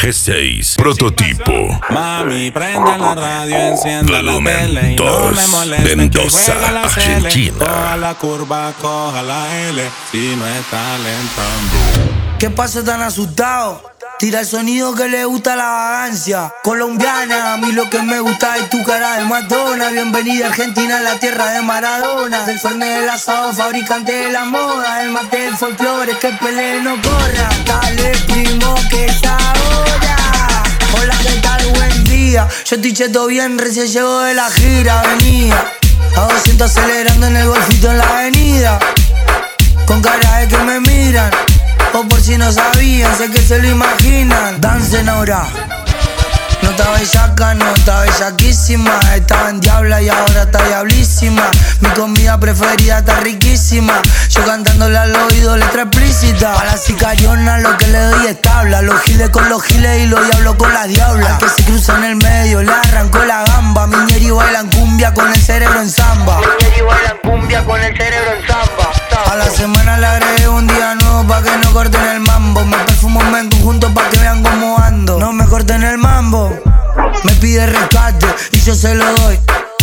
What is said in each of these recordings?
G6, prototipo. Mami, prende la radio, enciende la Volumen tele y no 2, me moleste Mendoza, que juega la Argentina. Coja la curva, coja la L, si no está alentando. ¿Qué pasó tan asustado? Tira el sonido que le gusta la vagancia. Colombiana, a mí lo que me gusta es tu cara de Madonna. Bienvenida a Argentina, la tierra de Maradona. Del Fernet del asado, fabricante de la moda. El mate del folclore, que pelee no corra. Dale, primo, que es ahora. Hola, ¿qué tal? Buen día. Yo estoy cheto bien, recién llego de la gira. Venía a 200 acelerando en el golfito en la avenida. Con cara de que me miran, o por si no sabían, sé que se lo imaginan. Dancen ahora. No está bellaca, no está bellaquísima. Estaba en diabla y ahora está diablísima. Mi comida preferida está riquísima. Yo cantándole al oído, letra explícita. A la sicariona lo que le doy es tabla. Los giles con los giles y los diablos con las diablas. Al que se cruza en el medio, le arrancó la gamba. Miñeri bailan cumbia con el cerebro en samba. Miñeri bailan cumbia con el cerebro en samba. A la semana le agregué un día nuevo pa' que no corten el mambo. Me perfumo en conjunto pa' que vean cómo ando. No me corten el mambo. Me pide rescate y yo se lo doy.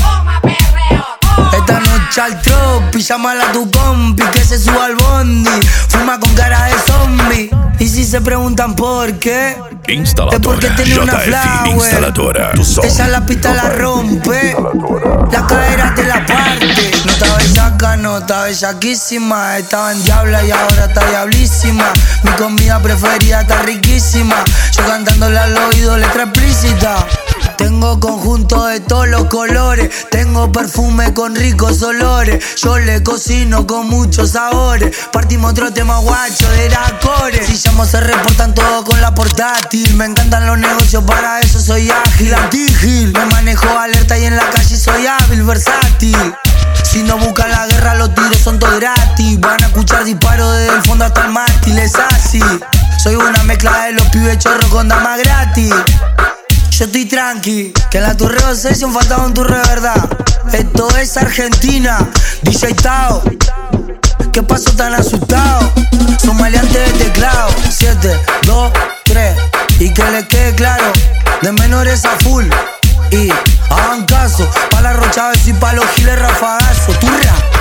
Esta noche al tropi, llámala a tu compi que se suba al bondi. Fuma con cara de zombie. Y si se preguntan por qué, es porque tiene una flower. Instaladora. Ella la pista la rompe, la cadera te la parte. No está bellaca, no está bellaquísima. Estaba en diabla y ahora está diablísima. Mi comida preferida está riquísima. Yo cantándole al oído, letra explícita. Tengo conjunto de todos los colores. Tengo perfume con ricos olores. Yo le cocino con muchos sabores. Partimos otro tema guacho de Core. Si llamo se reportan todo con la portátil. Me encantan los negocios, para eso soy ágil. Antigil, me manejo alerta y en la calle soy hábil, versátil. Si no buscan la guerra, los tiros son todos gratis. Van a escuchar disparos desde el fondo hasta el mástil, es así. Soy una mezcla de los pibes chorros con damas gratis. Yo estoy tranqui, que en la Turreo Session faltaba un turro de verdad. Esto es Argentina, DJ Tao. ¿Qué pasó tan asustado? Son maleantes de teclado. 7, 2, 3. Y que les quede claro, de menores a full. Y hagan caso, pa' la Rocha y pa' los giles rafagazo. Turra.